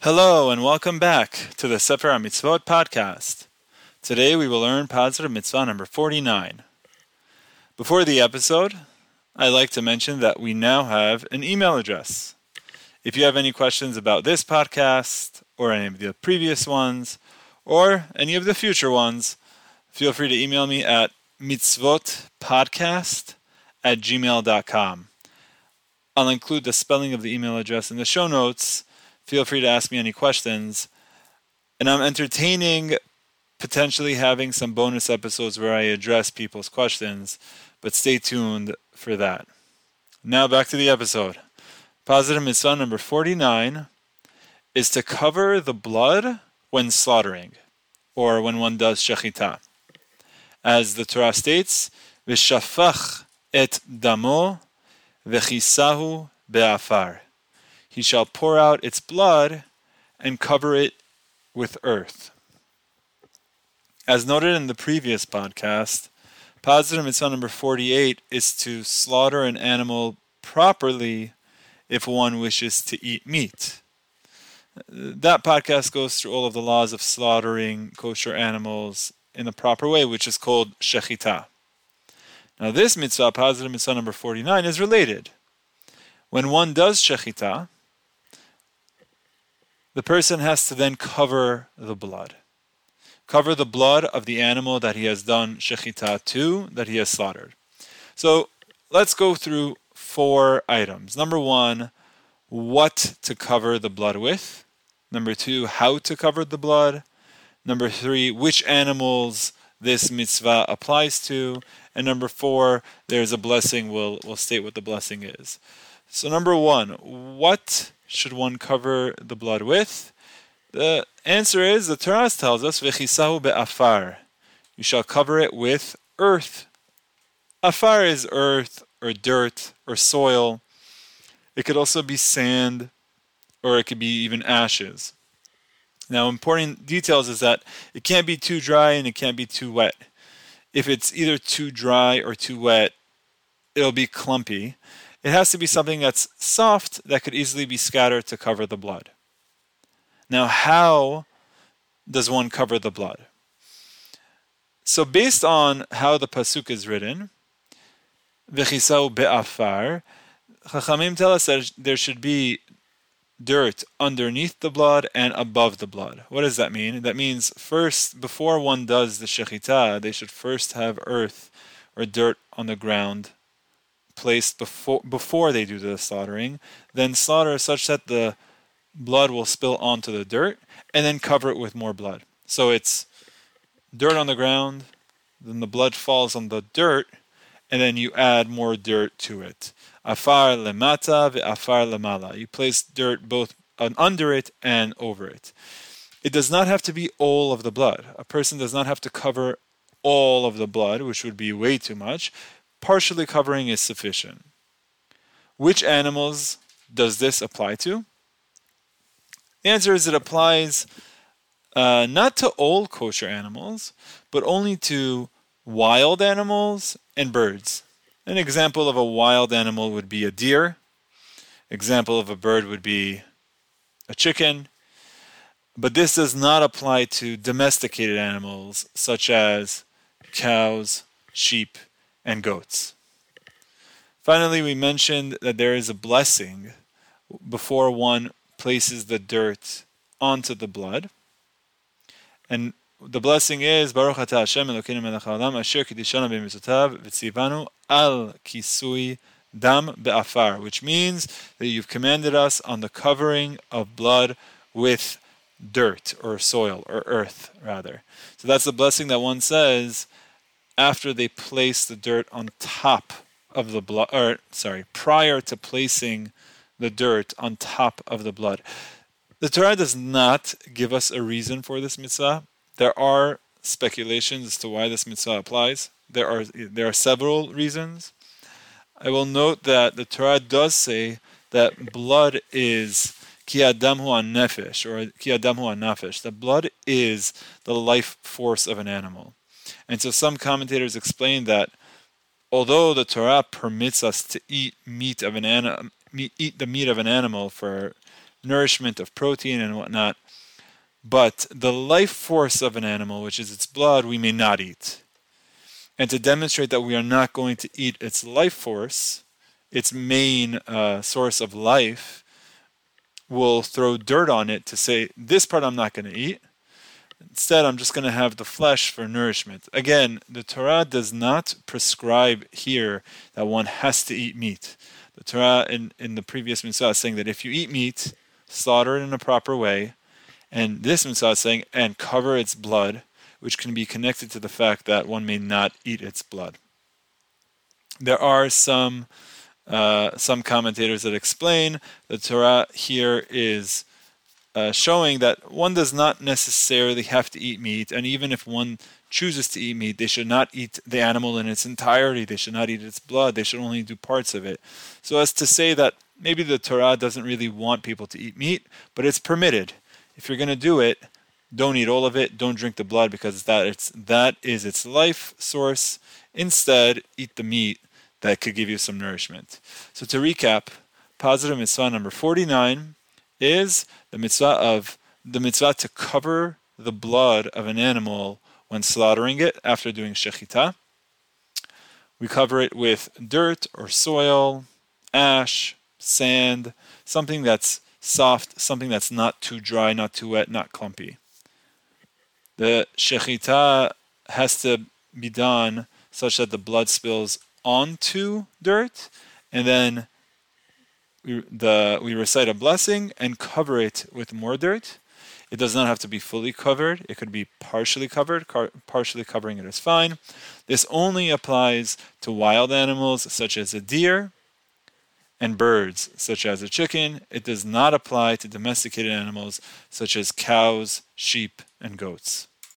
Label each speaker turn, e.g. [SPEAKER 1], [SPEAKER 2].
[SPEAKER 1] Hello and welcome back to the Sefer HaMitzvot podcast. Today we will learn Positive Mitzvah number 49. Before the episode, I'd like to mention that we now have an email address. If you have any questions about this podcast, or any of the previous ones, or any of the future ones, feel free to email me at mitzvotpodcast@gmail.com. I'll include the spelling of the email address in the show notes. Feel free to ask me any questions. And I'm entertaining potentially having some bonus episodes where I address people's questions, but stay tuned for that. Now back to the episode. Positive Mitzvah number 49 is to cover the blood when slaughtering, or when one does shechita. As the Torah states, V'shafach et damo v'chisahu be'afar. He shall pour out its blood and cover it with earth. As noted in the previous podcast, Positive Mitzvah number 48 is to slaughter an animal properly if one wishes to eat meat. That podcast goes through all of the laws of slaughtering kosher animals in the proper way, which is called shechita. Now this mitzvah, Positive Mitzvah number 49, is related. When one does shechita, the person has to then cover the blood. Cover the blood of the animal that he has done shechita to, that he has slaughtered. So let's go through 4 items. Number 1, what to cover the blood with. Number 2, how to cover the blood. Number 3, which animals this mitzvah applies to. And number 4, there's a blessing. We'll state what the blessing is. So number 1, what should one cover the blood with? The answer is, the Torah tells us, V'chisahu be'afar. You shall cover it with earth. Afar is earth, or dirt, or soil. It could also be sand, or it could be even ashes. Now, important details is that it can't be too dry and it can't be too wet. If it's either too dry or too wet, it'll be clumpy. It has to be something that's soft that could easily be scattered to cover the blood. Now, how does one cover the blood? So based on how the pasuk is written, V'chisau be'afar, Chachamim tell us that there should be dirt underneath the blood and above the blood. What does that mean? That means first, before one does the shechita, they should first have earth or dirt on the ground placed before they do the slaughtering, then slaughter such that the blood will spill onto the dirt, and then cover it with more blood. So it's dirt on the ground, then the blood falls on the dirt, and then you add more dirt to it. Afar lemata ve'afar lemala. You place dirt both under it and over it. It does not have to be all of the blood. A person does not have to cover all of the blood, which would be way too much. Partially covering is sufficient. Which animals does this apply to? The answer is it applies not to all kosher animals, but only to wild animals and birds. An example of a wild animal would be a deer. Example of a bird would be a chicken. But this does not apply to domesticated animals such as cows, sheep, and goats. Finally, we mentioned that there is a blessing before one places the dirt onto the blood. And the blessing is, Baruch atah Hashem Elokeinu melech haolam asher kiddushanu b'mitzvotav v'tzivanu al kisui dam be'afar, which means that you've commanded us on the covering of blood with dirt, or soil, or earth, rather. So that's the blessing that one says after they place the dirt on top of the blood, prior to placing the dirt on top of the blood. The Torah does not give us a reason for this mitzvah. There are speculations as to why this mitzvah applies. There are several reasons. I will note that the Torah does say that blood is ki adam hu nefesh, or ki adam hu nafesh. The blood is the life force of an animal. And so some commentators explain that although the Torah permits us to eat the meat of an animal for nourishment of protein and whatnot. But the life force of an animal, which is its blood, we may not eat. And to demonstrate that we are not going to eat its life force, its main source of life, we'll throw dirt on it to say, this part I'm not going to eat. Instead, I'm just going to have the flesh for nourishment. Again, the Torah does not prescribe here that one has to eat meat. The Torah in the previous mitzvah is saying that if you eat meat, slaughter it in a proper way. And this mitzvah is saying, and cover its blood, which can be connected to the fact that one may not eat its blood. There are some commentators that explain the Torah here is showing that one does not necessarily have to eat meat, and even if one chooses to eat meat, they should not eat the animal in its entirety. They should not eat its blood. They should only do parts of it. So as to say that maybe the Torah doesn't really want people to eat meat, but it's permitted. If you're going to do it, don't eat all of it. Don't drink the blood because that is its life source. Instead, eat the meat that could give you some nourishment. So to recap, positive mitzvah number 49 is the mitzvah to cover the blood of an animal when slaughtering it after doing shechita. We cover it with dirt or soil, ash, sand, something that's soft, something that's not too dry, not too wet, not clumpy. The shechita has to be done such that the blood spills onto dirt, and then we recite a blessing and cover it with more dirt. It does not have to be fully covered. It could be partially covered. Partially covering it is fine. This only applies to wild animals such as a deer and birds such as a chicken. It does not apply to domesticated animals such as cows, sheep, and goats.